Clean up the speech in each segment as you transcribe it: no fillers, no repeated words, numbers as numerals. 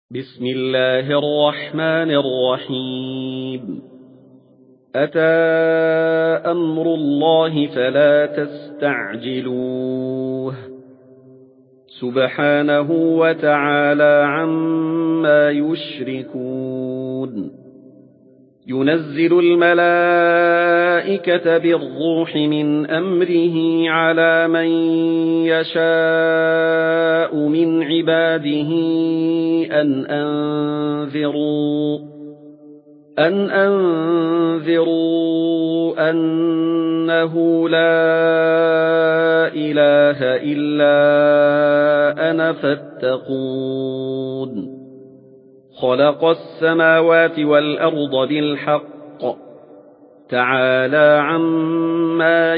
بسم الله الرحمن الرحيم أتى أمر الله فلا تستعجلوه سبحانه وتعالى عما يشركون ينزل الملائكة بالروح من أمره على من يشاء من عباده أن أنذروا أنه لا إله إلا أنا فاتقون خلق السماوات والأرض بالحق تعالى عما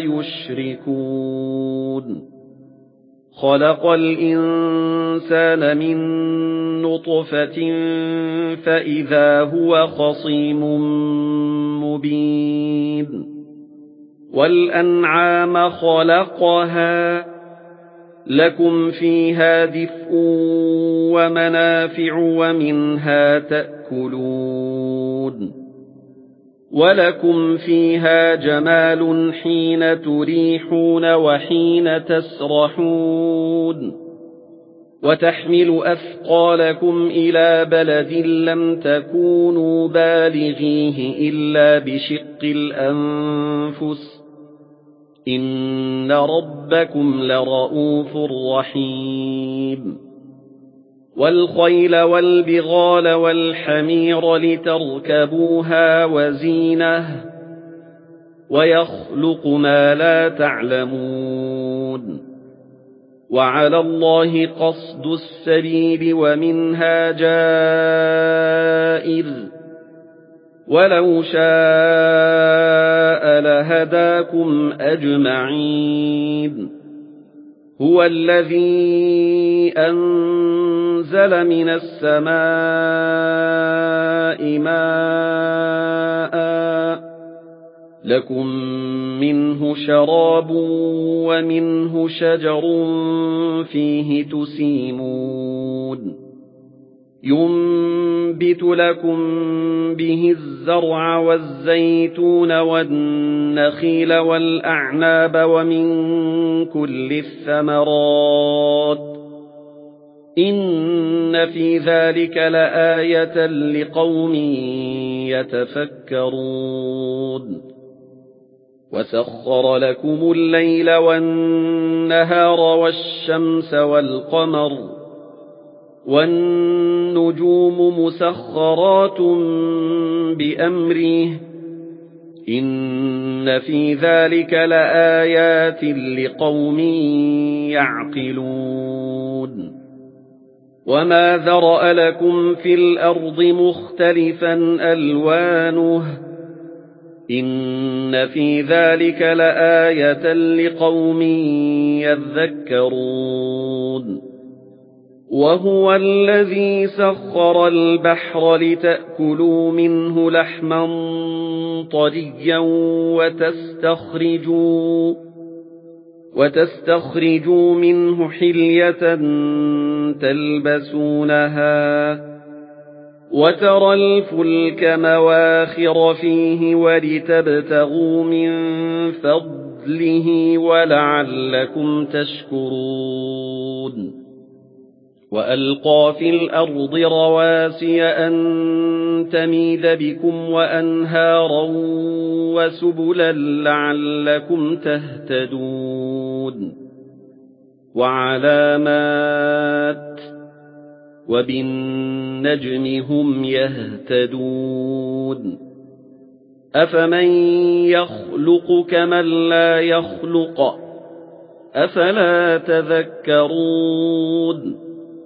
يشركون خلق الإنسان من نطفة فإذا هو خصيم مبين والأنعام خلقها لكم فيها دفء ومنافع ومنها تأكلون ولكم فيها جمال حين تريحون وحين تسرحون وتحمل أثقالكم إلى بلد لم تكونوا بالغيه إلا بشق الأنفس إن ربكم لرؤوف رحيم والخيل والبغال والحمير لتركبوها وزينة ويخلق ما لا تعلمون وعلى الله قصد السبيل ومنها جائر ولو شاء لهداكم أجمعين هو الذي أنزل من السماء ماء لكم منه شراب ومنه شجر فيه تسيمون ينبت لكم به الزرع والزيتون والنخيل والأعناب ومن كل الثمرات إن في ذلك لآية لقوم يتفكرون وسخر لكم الليل والنهار والشمس والقمر والنجوم مسخرات بأمره إن في ذلك لآيات لقوم يعقلون وما ذرأ لكم في الأرض مختلفا ألوانه إن في ذلك لآية لقوم يذكرون وهو الذي سخر البحر لتأكلوا منه لحما طريا وتستخرجوا منه حلية تلبسونها وترى الفلك مواخر فيه ولتبتغوا من فضله ولعلكم تشكرون وألقى في الأرض رواسي أن تميد بكم وأنهارا وسبلا لعلكم تهتدون وعلامات وبالنجم هم يهتدون أفمن يخلق كمن لا يخلق أفلا تذكرون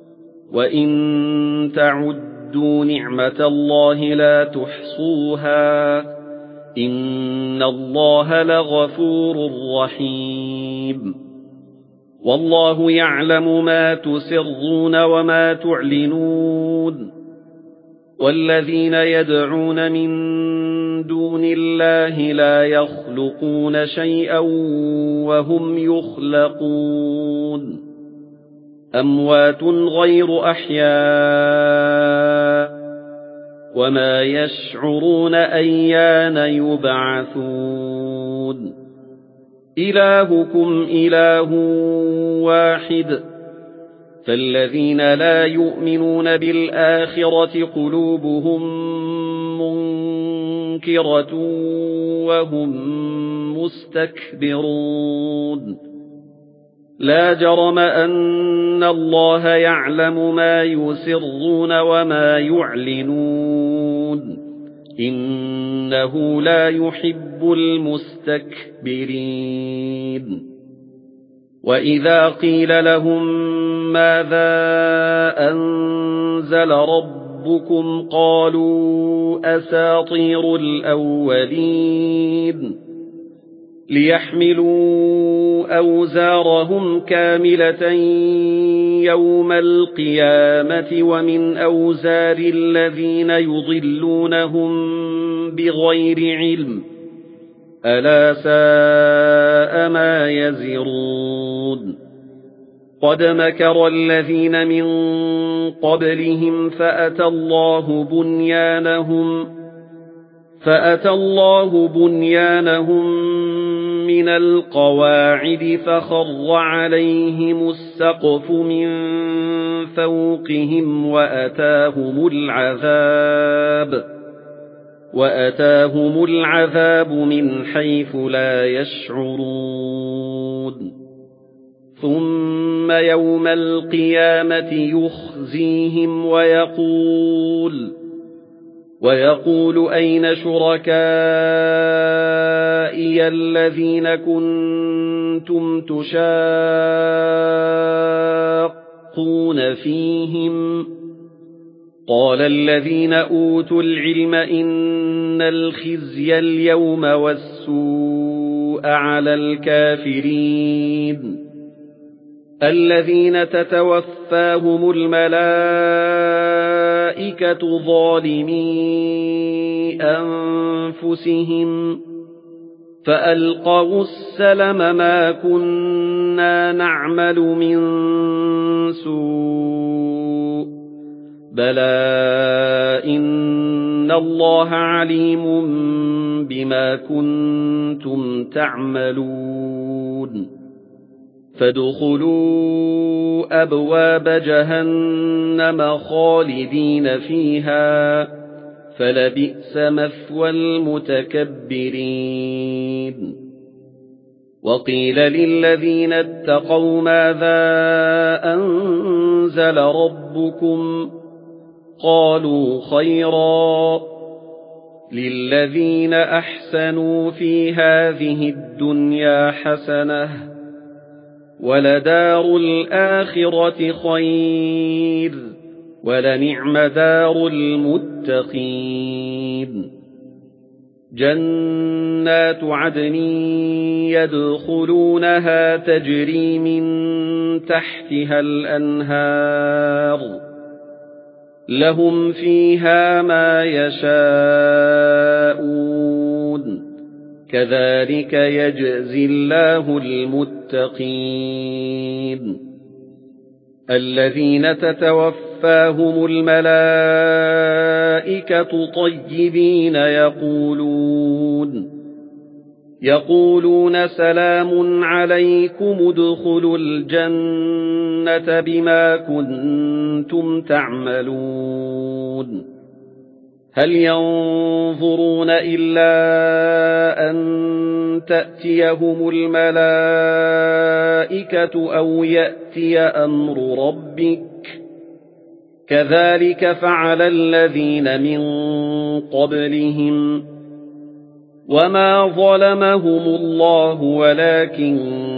وإن تعدوا نعمة الله لا تحصوها إن الله لغفور رحيم والله يعلم ما تسرون وما تعلنون والذين يدعون من دون الله لا يخلقون شيئا وهم يخلقون أموات غير أحياء وما يشعرون أيان يبعثون إلهكم إله واحد فالذين لا يؤمنون بالآخرة قلوبهم منكرة وهم مستكبرون لا جرم أن الله يعلم ما يسرون وما يعلنون إنه لا يحب المستكبرين وإذا قيل لهم ماذا أنزل ربكم قالوا أساطير الأولين ليحملوا أوزارهم كاملة يوم القيامة ومن أوزار الذين يضلونهم بغير علم ألا ساء ما يزرون قد مكر الذين من قبلهم فأتى الله بنيانهم من القواعد فخر عليهم السقف من فوقهم وأتاهم العذاب من حيث لا يشعرون ثم يوم القيامة يخزيهم ويقول أين شركائي الذين كنتم تشاقون فيهم قال الذين أوتوا العلم إن الخزي اليوم والسوء على الكافرين الذين تتوفاهم الملائكة ظالمي أنفسهم فألقوا السلم ما كنا نعمل من سوء بلى إن الله عليم بما كنتم تعملون فادخلوا أبواب جهنم خالدين فيها فلبئس مثوى المتكبرين وقيل للذين اتقوا ماذا أنزل ربكم قالوا خيرا للذين أحسنوا في هذه الدنيا حسنة ولدار الآخرة خير ولنعم دار المتقين جنات عدن يدخلونها تجري من تحتها الأنهار لهم فيها ما يشاءون كذلك يجزي الله المتقين الذين تتوفاهم الملائكة طيبين يقولون سلام عليكم ادخلوا الجنة بما كنتم تعملون هل ينظرون إلا أن تأتيهم الملائكة أو يأتي أمر ربك كذلك فعل الذين من قبلهم وما ظلمهم الله ولكن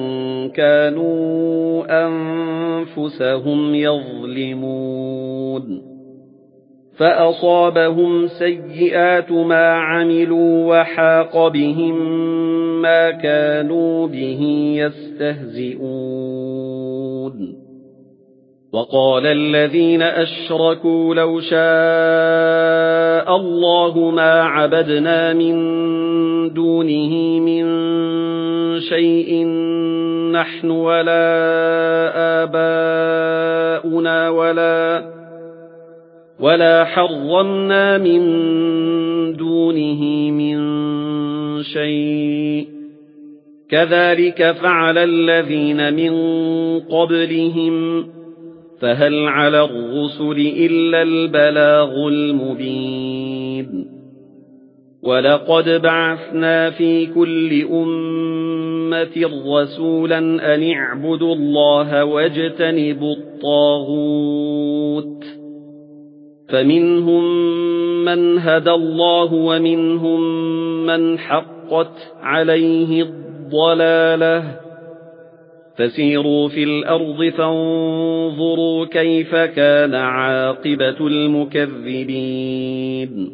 كانوا أنفسهم يظلمون فأصابهم سيئات ما عملوا وحاق بهم ما كانوا به يستهزئون وقال الذين أشركوا لو شاء الله ما عبدنا من دونه من شيء نحن ولا آباؤنا ولا حرمنا من دونه من شيء كذلك فعل الذين من قبلهم فهل على الرسل إلا البلاغ المبين ولقد بعثنا في كل أمة رسولا أن اعبدوا الله واجتنبوا الطاغوت فمنهم من هدى الله ومنهم من حقت عليه الضلالة فسيروا في الأرض فانظروا كيف كان عاقبة المكذبين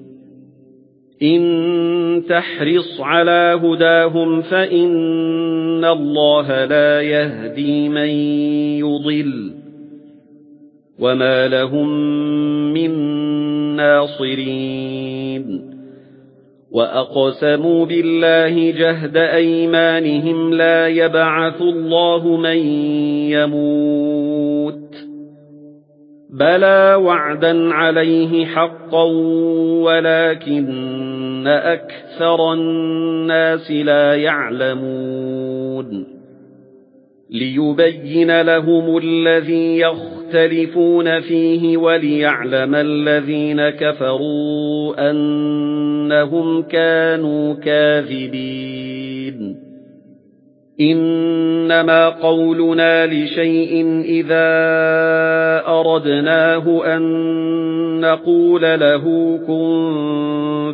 إن تحرص على هداهم فإن الله لا يهدي من يضل وما لهم من ناصرين وأقسموا بالله جهد أيمانهم لا يبعث الله من يموت بلى وعدا عليه حقا ولكن أكثر الناس لا يعلمون ليبين لهم الذي يختلفون فيه وليعلم الذين كفروا أنهم كانوا كاذبين إنما قولنا لشيء إذا أردناه أن نقول له كن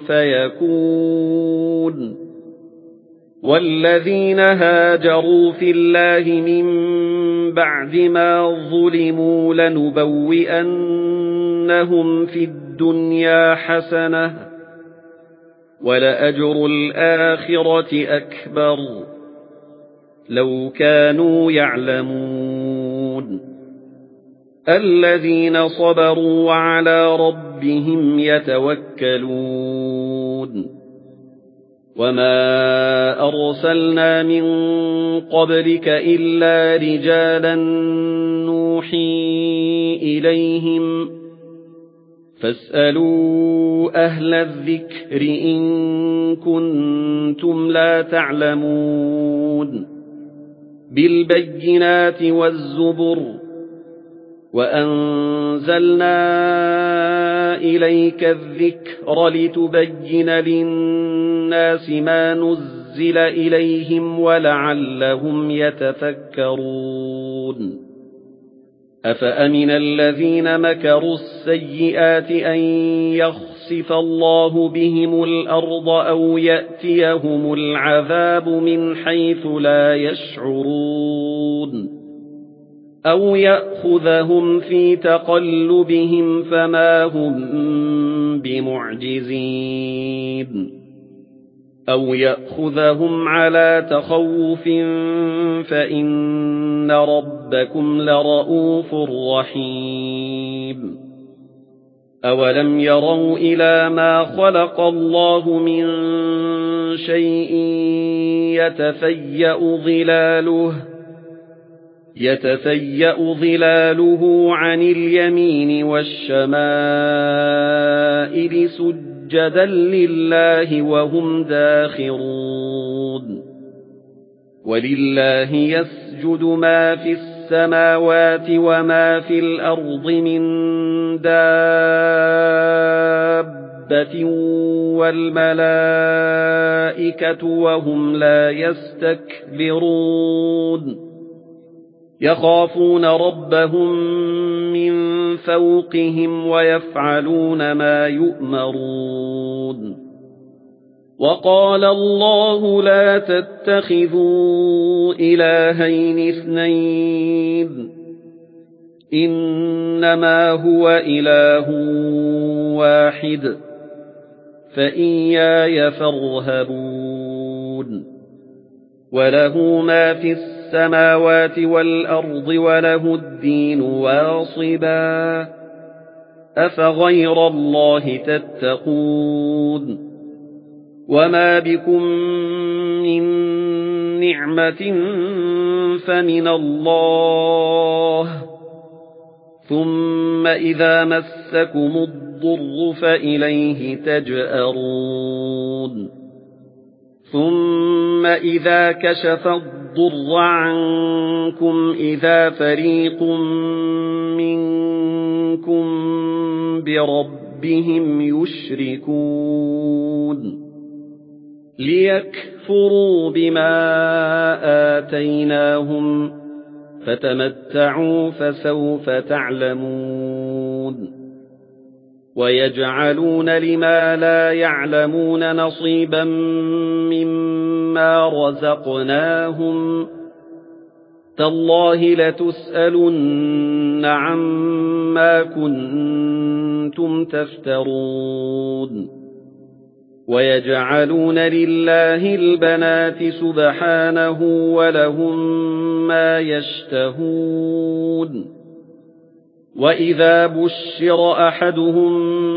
فيكون والذين هاجروا في الله من بعد ما ظلموا لنبوئنهم في الدنيا حسنة ولأجر الآخرة أكبر لو كانوا يعلمون الذين صبروا وعلى ربهم يتوكلون وما أرسلنا من قبلك إلا رجالا نوحي إليهم فاسألوا أهل الذكر إن كنتم لا تعلمون بالبينات والزبر وأنزلنا إليك الذكر لتبين للناس ما نزل إليهم ولعلهم يتفكرون أفأمن الذين مكروا السيئات أن يخسف الله بهم الأرض أو يأتيهم العذاب من حيث لا يشعرون أو يأخذهم في تقلبهم فما هم بمعجزين أو يأخذهم على تخوف فإن ربكم لرؤوف رحيم أولم يروا إلى ما خلق الله من شيء يتفيأ ظلاله عن اليمين والشمائل سجدا لله وهم داخرون ولله يسجد ما في السماوات وما في الأرض من دابة والملائكة وهم لا يستكبرون يخافون ربهم من فوقهم ويفعلون ما يؤمرون وقال الله لا تتخذوا إلهين اثنين إنما هو إله واحد فإياي فارهبون وله ما في السماوات والأرض وله الدين واصبا أفغير الله تتقون وما بكم من نعمة فمن الله ثم إذا مس مسكم الضر فإليه تجأرون ثم إذا كشف الضر عنكم إذا فريق منكم بربهم يشركون ليكفروا بما آتيناهم فتمتعوا فسوف تعلمون ويجعلون لما لا يعلمون نصيبا مما رزقناهم تالله لتسألن عما كنتم تفترون ويجعلون لله البنات سبحانه ولهم ما يشتهون وإذا بشر أحدهم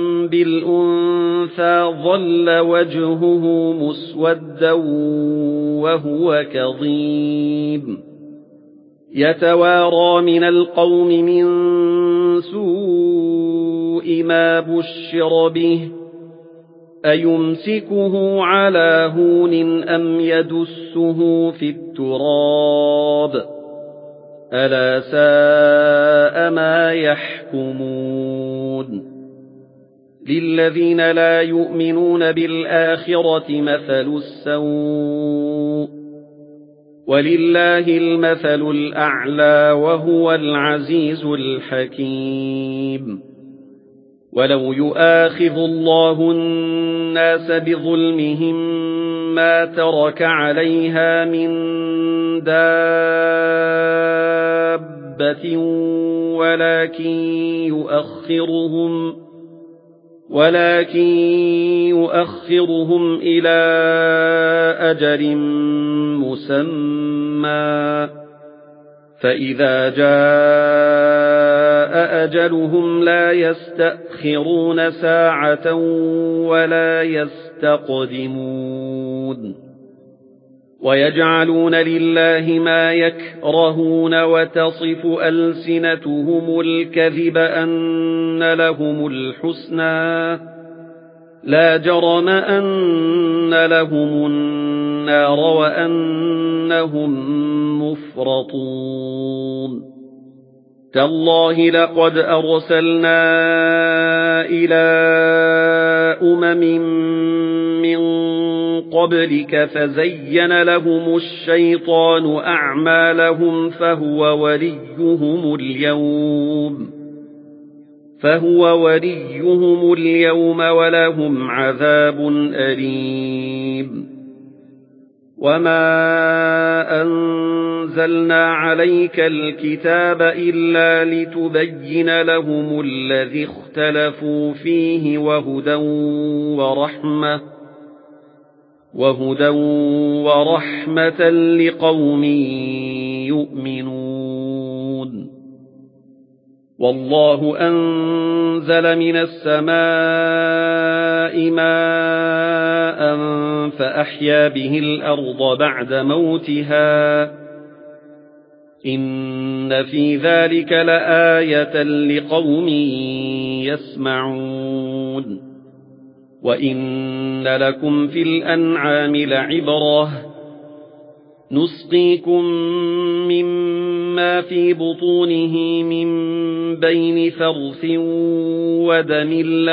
بالأنثى ظل وجهه مسودا وهو كظيم يتوارى من القوم من سوء ما بشر به أيمسكه على هون أم يدسه في التراب ألا ساء ما يحكمون للذين لا يؤمنون بالآخرة مثل السوء ولله المثل الأعلى وهو العزيز الحكيم ولو يؤاخذ الله الناس بظلمهم ما ترك عليها من دابة ولكن يؤخرهم إلى أجل مسمى فإذا جاء أجلهم لا يستأخرون ساعة ولا يستقدمون ويجعلون لله ما يكرهون وتصف ألسنتهم الكذب أن لهم الحسنى لا جرم أن لهم النار وأنهم مفرطون تالله لقد أرسلنا إلى من قبلك فزين لهم الشيطان أعمالهم فهو وليهم اليوم ولهم عذاب أليم وما أنزلنا عليك الكتاب إلا لتبين لهم الذي اختلفوا فيه وهدى ورحمة لقوم يؤمنون والله أنزل من السماء ماء فأحيا به الأرض بعد موتها إن في ذلك لآية لقوم يسمعون وإن لكم في الأنعام لعبرة نسقيكم مما في بطونه من بين فرث ودم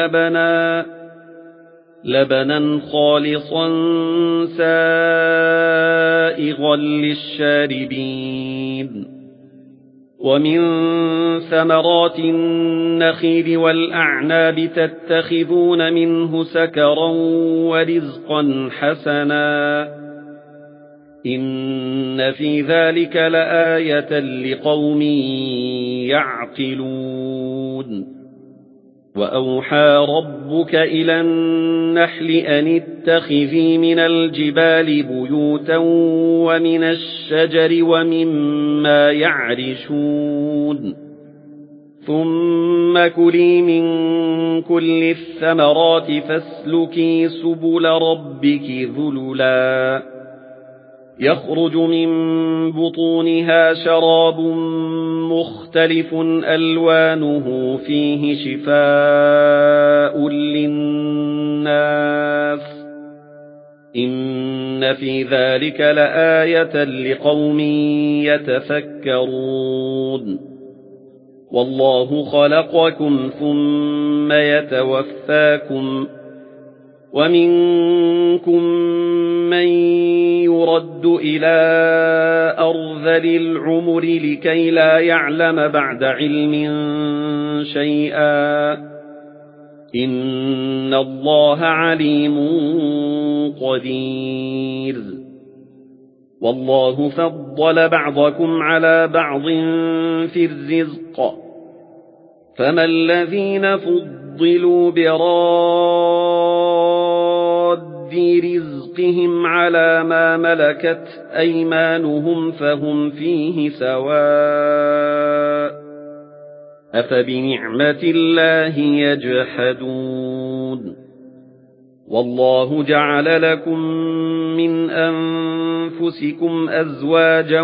لبنا خالصا سائغا للشاربين ومن ثمرات النخيل والأعناب تتخذون منه سكرا ورزقا حسنا إن في ذلك لآية لقوم يعقلون وأوحى ربك إلى النحل أن اتخذي من الجبال بيوتا ومن الشجر ومما يعرشون ثم كلي من كل الثمرات فاسلكي سبل ربك ذللا يخرج من بطونها شراب مختلف ألوانه فيه شفاء للناس إن في ذلك لآية لقوم يتفكرون والله خلقكم ثم يتوفاكم ومنكم من يرد إلى أرذل العمر لكي لا يعلم بعد علم شيئا إن الله عليم قدير والله فضل بعضكم على بعض في الرزق فما الذين فضلوا براد رزقهم على ما ملكت أيمانهم فهم فيه سواء أفبنعمة الله يجحدون والله جعل لكم من أنفسكم أزواجا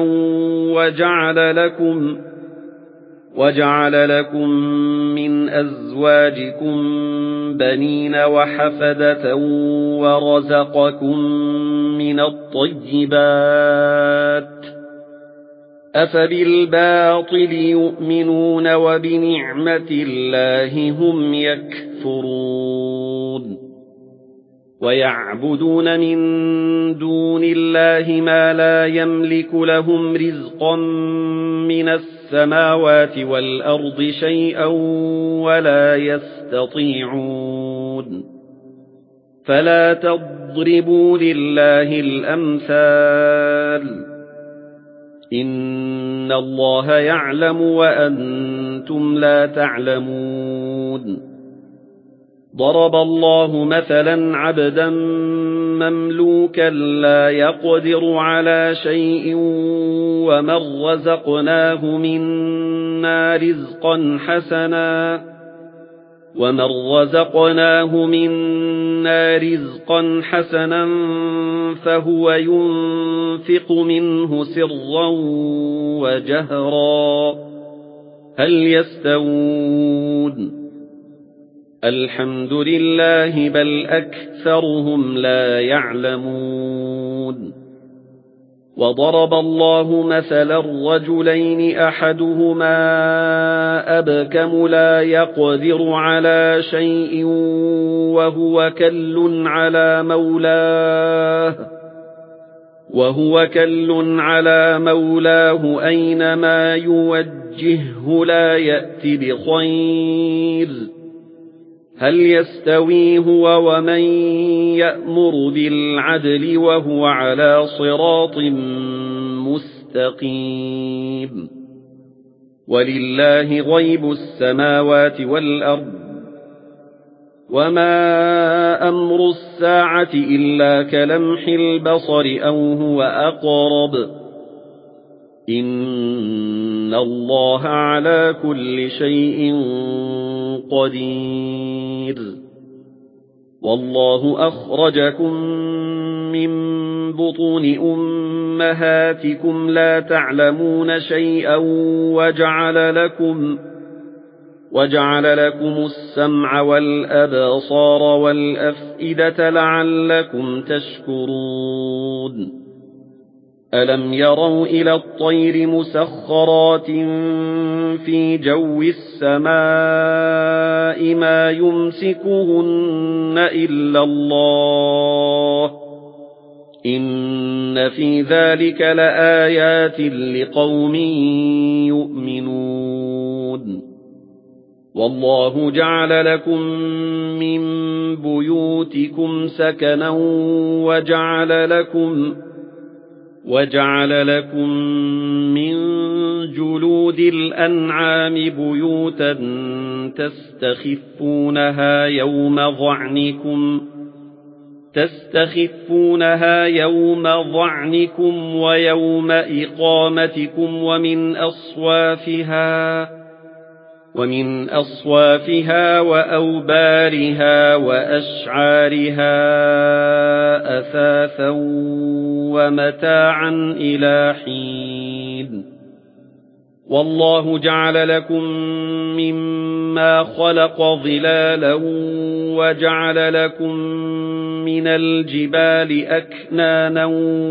وجعل لكم من أزواجكم بنين وحفدة ورزقكم من الطيبات أفبالباطل يؤمنون وبنعمة الله هم يكفرون ويعبدون من دون الله ما لا يملك لهم رزقا من السماوات والأرض شيئا ولا يستطيعون فلا تضربوا لله الأمثال إن الله يعلم وأنتم لا تعلمون ضرب الله مثلا عبدا مملوكا لا يقدر على شيء ومن رزقناه منا رزقا حسنا فهو ينفق منه سرا وجهرا هل يستوون الحمد لله بل أكثرهم لا يعلمون وضرب الله مثلا رجلين أحدهما أبكم لا يقدر على شيء وهو كل على مولاه أينما يوجهه لا يأتي بخير هل يستوي هو ومن يأمر بالعدل وهو على صراط مستقيم ولله غيب السماوات والأرض وما أمر الساعة إلا كلمح البصر أو هو أقرب إن الله على كل شيء قدير والله أخرجكم من بطون أمهاتكم لا تعلمون شيئا وجعل لكم السمع والأبصار والأفئدة لعلكم تشكرون ألم يروا إلى الطير مسخرات في جو السماء ما يمسكهن إلا الله إن في ذلك لآيات لقوم يؤمنون والله جعل لكم من بيوتكم سكنا وجعل لكم من جلود الأنعام بيوتا تستخفونها يوم ظعنكم ويوم إقامتكم ومن أصوافها وأوبارها وأشعارها أثاثا ومتاعا إلى حين والله جعل لكم مما خلق ظلالا وجعل لكم من الجبال أكنانا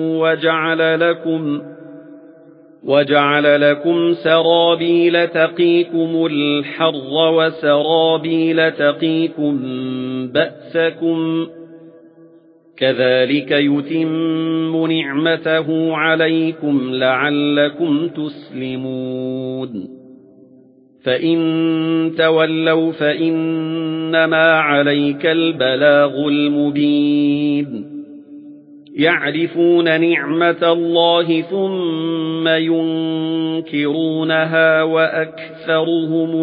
وجعل لكم سرابيل تقيكم الحر وسرابيل تقيكم بأسكم كذلك يتم نعمته عليكم لعلكم تسلمون فإن تولوا فإنما عليك البلاغ المبين يعرفون نعمة الله ثم ينكرونها وأكثرهم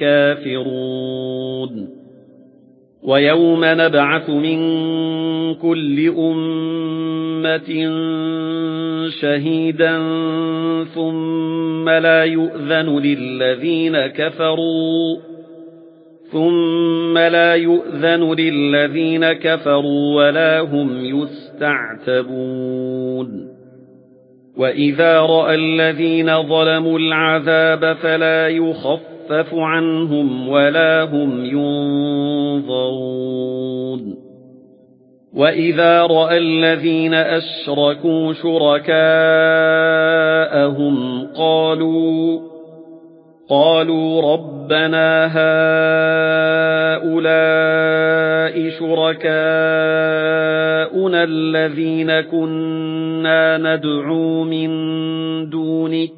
الكافرون ويوم نبعث من كل أمة شهيدا ثم لا يؤذن للذين كفروا ولا هم يستعتبون وإذا رأى الذين ظلموا العذاب فلا يخفف عنهم ولا هم ينظرون وإذا رأى الذين أشركوا شركاءهم قالوا ربنا هؤلاء شركاؤنا الذين كنا ندعو من دونك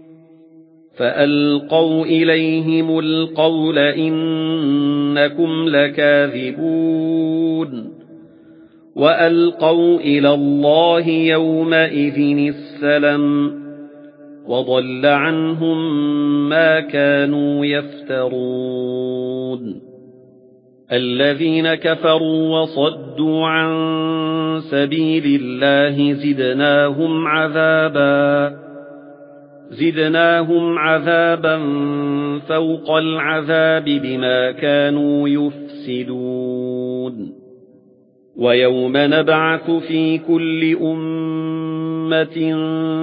فألقوا إليهم القول إنكم لكاذبون وألقوا إلى الله يومئذ السلم وضل عنهم ما كانوا يفترون الذين كفروا وصدوا عن سبيل الله زدناهم عذابا فوق العذاب بما كانوا يفسدون ويوم نبعث في كل أمة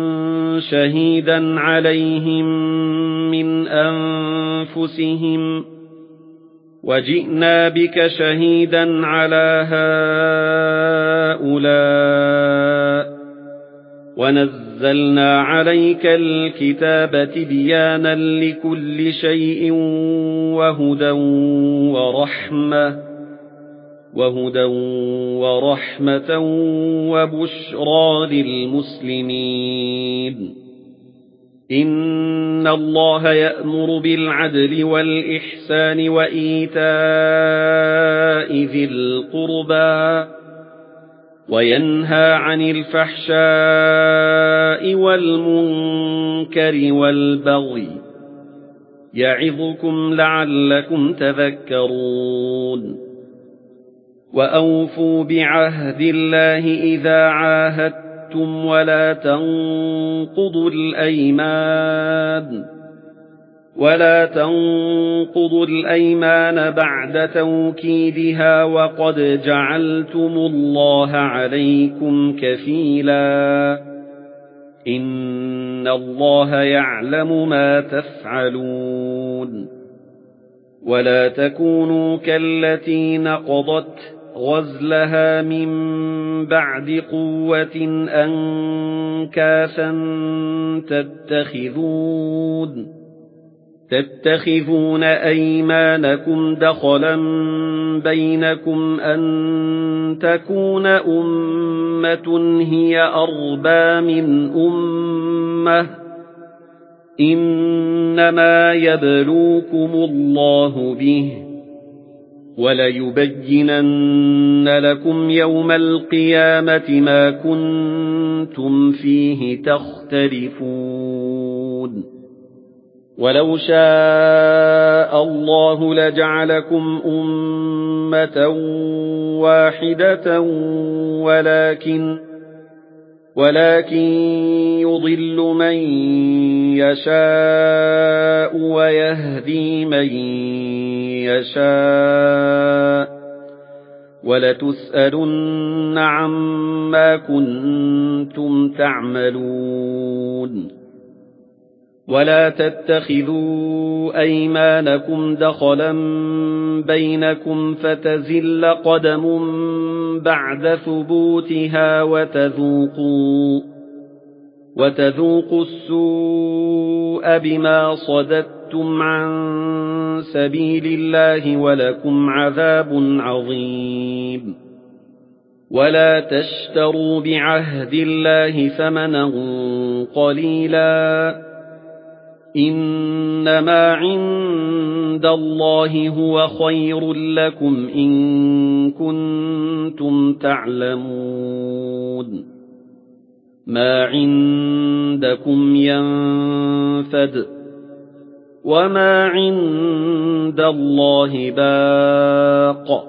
شهيدا عليهم من أنفسهم وجئنا بك شهيدا على هؤلاء ونزلنا عليك الكتاب تبيانا لكل شيء وهدى ورحمة وبشرى للمسلمين إن الله يأمر بالعدل والإحسان وإيتاء ذي القربى وينهى عن الفحشاء والمنكر والبغي يعظكم لعلكم تذكرون وأوفوا بعهد الله إذا عاهدتم ولا تنقضوا الأيمان بعد توكيدها وقد جعلتم الله عليكم كفيلا إن الله يعلم ما تفعلون ولا تكونوا كالتي نقضت غزلها من بعد قوة أنكاثا تتخذون أيمانكم دخلا بينكم أن تكون أمة هي أربى من أمة إنما يبلوكم الله به وليبينن لكم يوم القيامة ما كنتم فيه تختلفون ولو شاء الله لجعلكم أمة واحدة ولكن يضل من يشاء ويهدي من يشاء ولتسألن عما كنتم تعملون ولا تتخذوا أيمانكم دخلا بينكم فتزل قدم بعد ثبوتها وتذوقوا السوء بما صددتم عن سبيل الله ولكم عذاب عظيم ولا تشتروا بعهد الله ثمنا قليلا إنما عند الله هو خير لكم إن كنتم تعلمون ما عندكم ينفد وما عند الله باق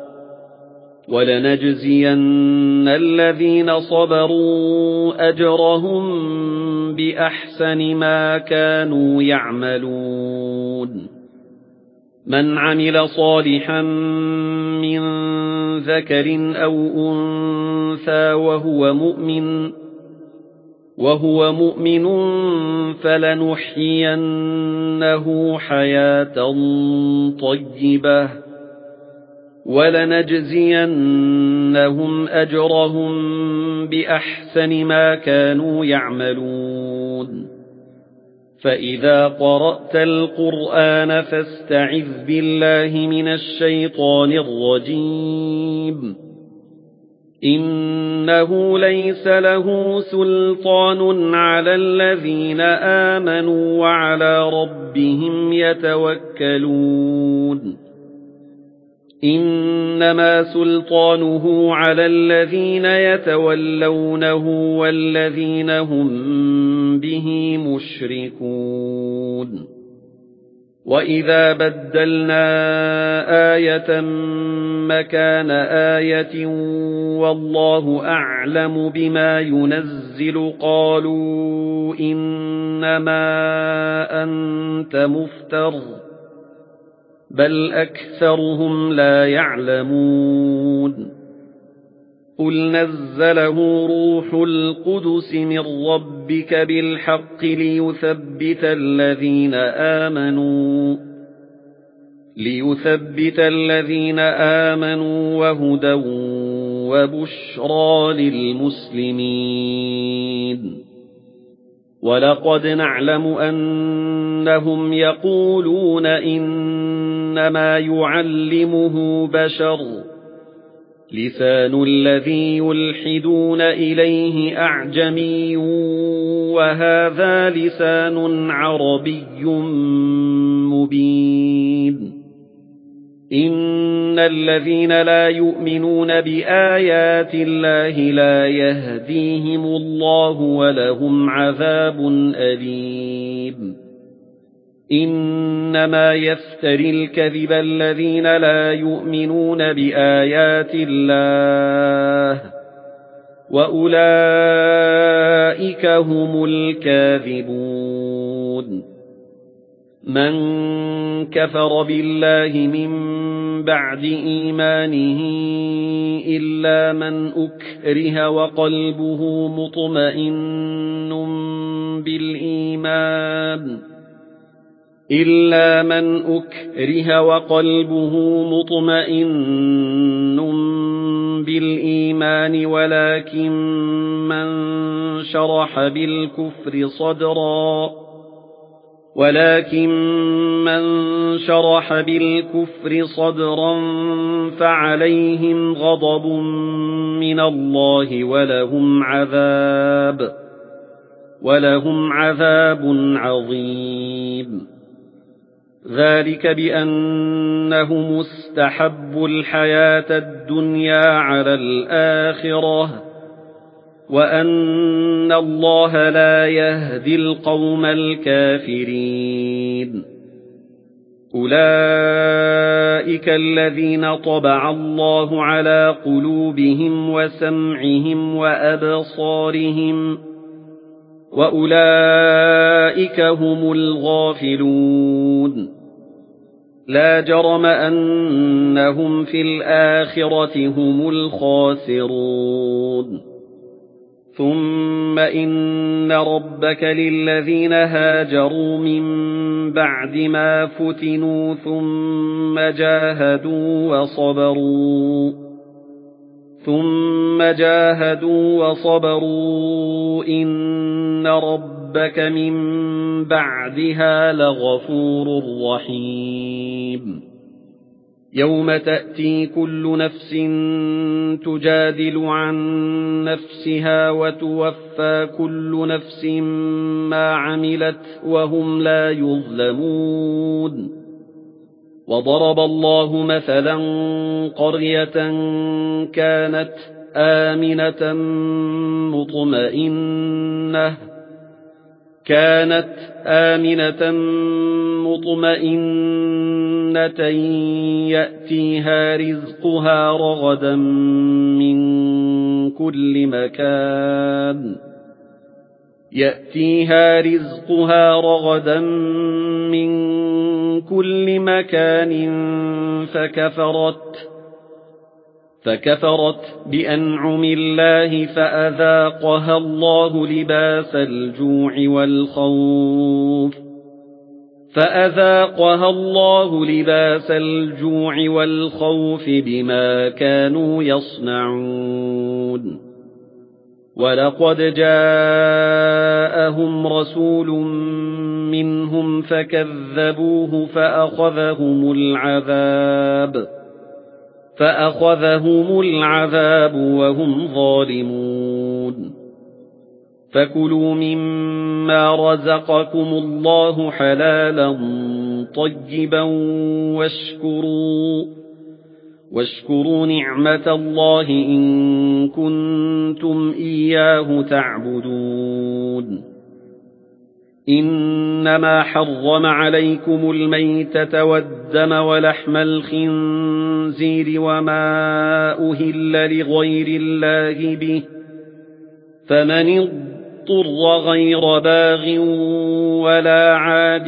ولنجزين الذين صبروا أجرهم بأحسن ما كانوا يعملون من عمل صالحا من ذكر أو أنثى وهو مؤمن فلنحيينه حياة طيبة ولنجزينهم أجرهم بأحسن ما كانوا يعملون فإذا قرأت القرآن فاستعذ بالله من الشيطان الرجيم إنه ليس له سلطان على الذين آمنوا وعلى ربهم يتوكلون إنما سلطانه على الذين يتولونه والذين هم به مشركون وإذا بدلنا آية مكان آية والله أعلم بما ينزل قالوا إنما أنت مفتر بل أكثرهم لا يعلمون قل نزله روح القدس من ربك بالحق ليثبت الذين آمنوا وهدى وبشرى للمسلمين ولقد نعلم أنهم يقولون إنما يعلمه بشر لسان الذي يلحدون إليه أعجمي وهذا لسان عربي مبين إن الذين لا يؤمنون بآيات الله لا يهديهم الله ولهم عذاب أليم إنما يفتري الكذب الذين لا يؤمنون بآيات الله وأولئك هم الكاذبون من كفر بالله من بعد إيمانه إلا من أكره وقلبه مطمئن بالإيمان ولكن من شرح بالكفر صدرا فعليهم غضب من الله ولهم عذاب عظيم ذلك بأنهم استحبوا الحياة الدنيا على الآخرة وأن الله لا يهدي القوم الكافرين أولئك الذين طبع الله على قلوبهم وسمعهم وأبصارهم وأولئك هم الغافلون لا جرم أنهم في الآخرة هم الخاسرون ثم إن ربك للذين هاجروا من بعد ما فتنوا ثم جاهدوا وصبروا إن ربك من بعدها لغفور رحيم يوم تأتي كل نفس تجادل عن نفسها وتوفى كل نفس ما عملت وهم لا يظلمون وضرب الله مثلا قرية كانت آمنة مطمئنة يأتيها رزقها رغدا من كل مكان فكفرت بأنعم الله فأذاقها الله لباس الجوع والخوف بما كانوا يصنعون ولقد جاءهم رسول منهم فكذبوه فأخذهم العذاب وهم ظالمون فكلوا مما رزقكم الله حلالا طيبا واشكروا نعمة الله إن كنتم إياه تعبدون إنما حرم عليكم الميتة والدم ولحم الخنزير وما أهل لغير الله به فمن اضطر غير باغ ولا عاد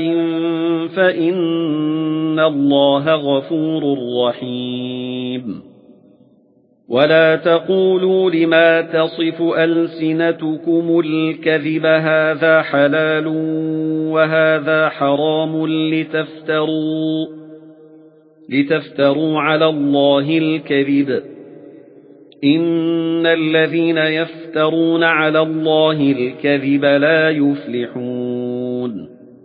فإن الله غفور رحيم ولا تقولوا لما تصف ألسنتكم الكذب هذا حلال وهذا حرام لتفتروا على الله الكذب إن الذين يفترون على الله الكذب لا يفلحون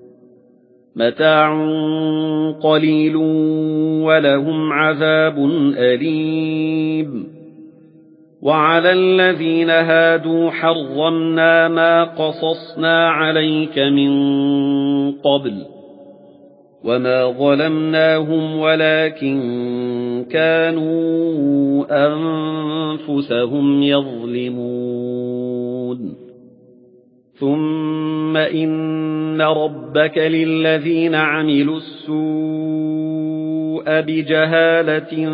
متاع قليل ولهم عذاب أليم وعلى الذين هادوا حرمنا ما قصصنا عليك من قبل وما ظلمناهم ولكن كانوا أنفسهم يظلمون ثم إن ربك للذين عملوا السوء بجهالة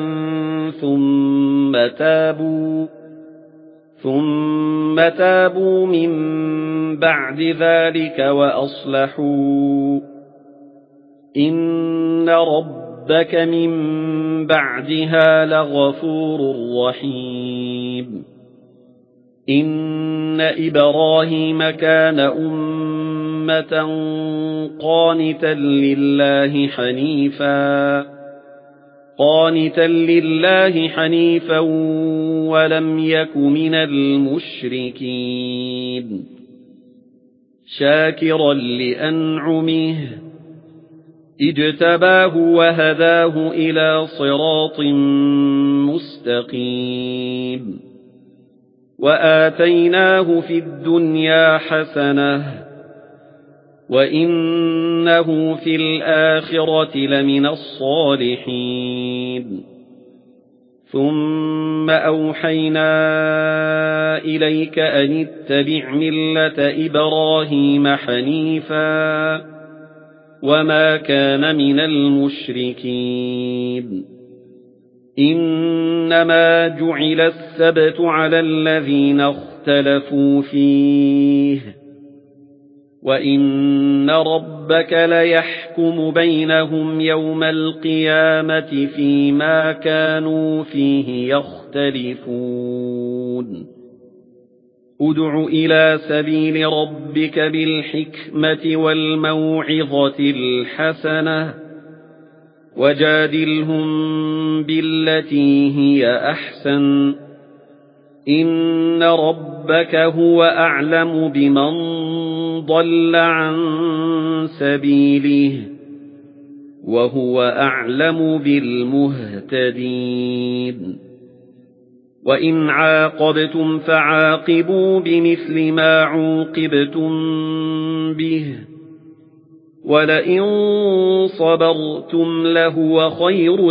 ثم تابوا من بعد ذلك وأصلحوا إن ربك من بعدها لغفور رحيم إن إبراهيم كان أمة قانتا لله حنيفا ولم يك من المشركين شاكرا لأنعمه اجتباه وهداه إلى صراط مستقيم وآتيناه في الدنيا حسنة وإنه في الآخرة لمن الصالحين ثم أوحينا إليك أن اتبع ملة إبراهيم حنيفا وما كان من المشركين إنما جعل السبت على الذين اختلفوا فيه وإن ربك ليحكم بينهم يوم القيامة فيما كانوا فيه يختلفون ادع إلى سبيل ربك بالحكمة والموعظة الحسنة وجادلهم بالتي هي أحسن إن ربك هو أعلم بمن ضل عن سبيله وهو أعلم بالمهتدين وإن عاقبتم فعاقبوا بمثل ما عوقبتم به ولئن صبرتم لهو خير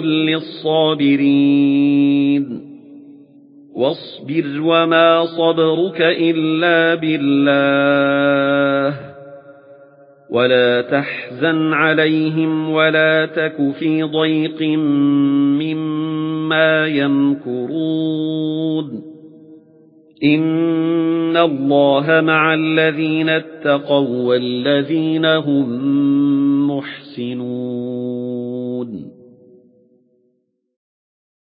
للصابرين واصبر وما صبرك إلا بالله ولا تحزن عليهم ولا تك في ضيق مما يمكرون إن الله مع الذين اتقوا والذين هم محسنون